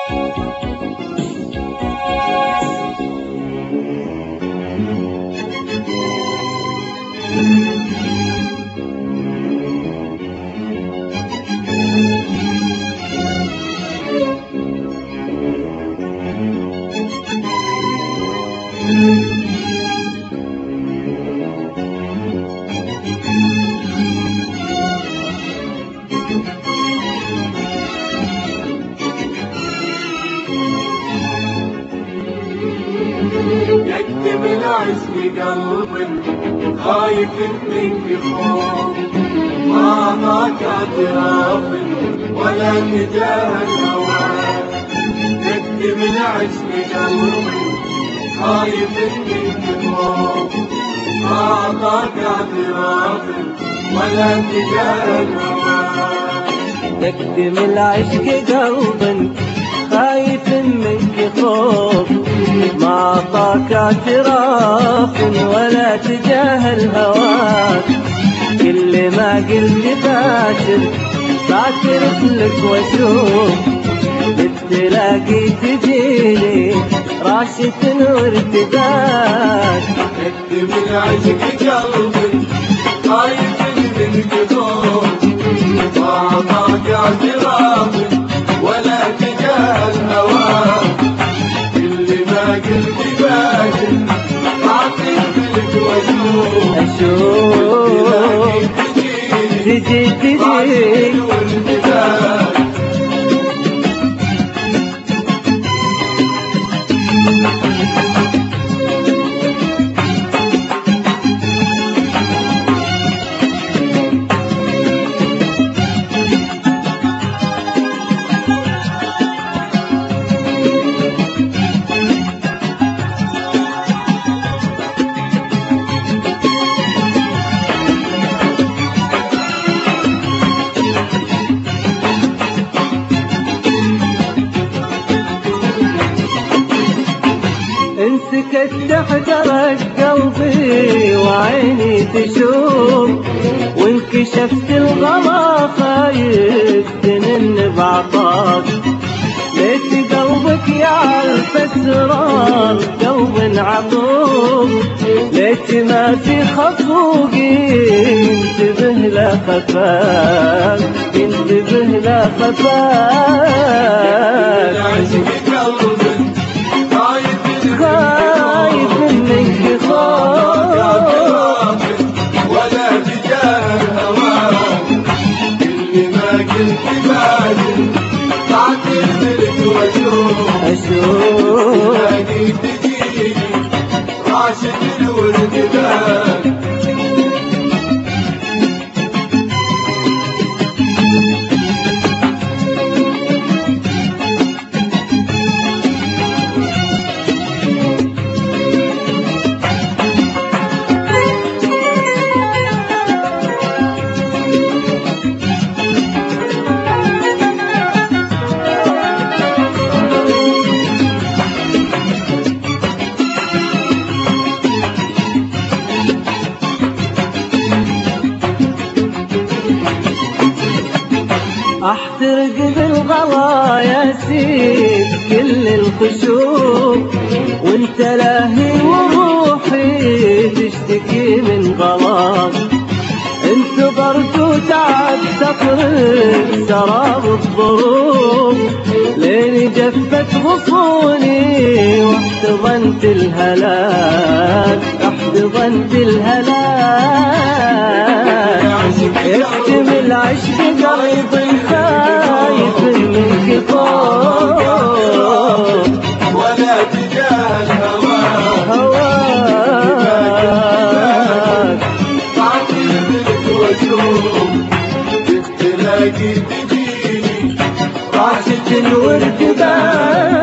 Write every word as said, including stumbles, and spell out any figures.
يكتب العشق قلبي خايف منك خوف، ما أعطاك اعتراف ولا تجاهل هواك. يكتب العشق قلبي خايف منك خوف، ما أعطاك اعتراف ولا تجاهل هواك. تكتم العشق قلبا خايف منك خوف، ما أعطاك اعتراف ولا تجاهل هواك. كل ما قلت باكر بعترف لك واشوف، بالتلاقي تجيني راشة وارتداد. تكتم العشق قلبي خايف منك خوف، ما أعطاك اعتراف ولا تجاهل هواك. كل ما قلت باكر بعترف لك واشوف، أشوف تجي تجي وارتداد. انسكت تحترق قلبي وعيني تشوف، وانكشفت الغلا خايف تنن بعطاك. ليت قلبك يعرف اسرار قلب عطوف، ليت ما في خفوق ينتبه لا خفاك، ينتبه لا خفاك. خايف منك خوف ولا تجاهل هواك. كل ما قلت باكر بعترف لك واشوف، أشوف تلاقي تجيني راشد الوردان. احترق بالغلا يا سيد كل الخشوع، وانت لاهي وروحي تشتكي من غلاك. انتظرت وتعب تطرق سراب الظروف، لين جفت غصوني واحتضنت الهلاك، احتضنت الهلاك. يكتم العشق قلبي خايف منك خوف ولا تجاهل هواك. هواك بعترف لك واشوف، تلاقي تجيني راشد وارتباك.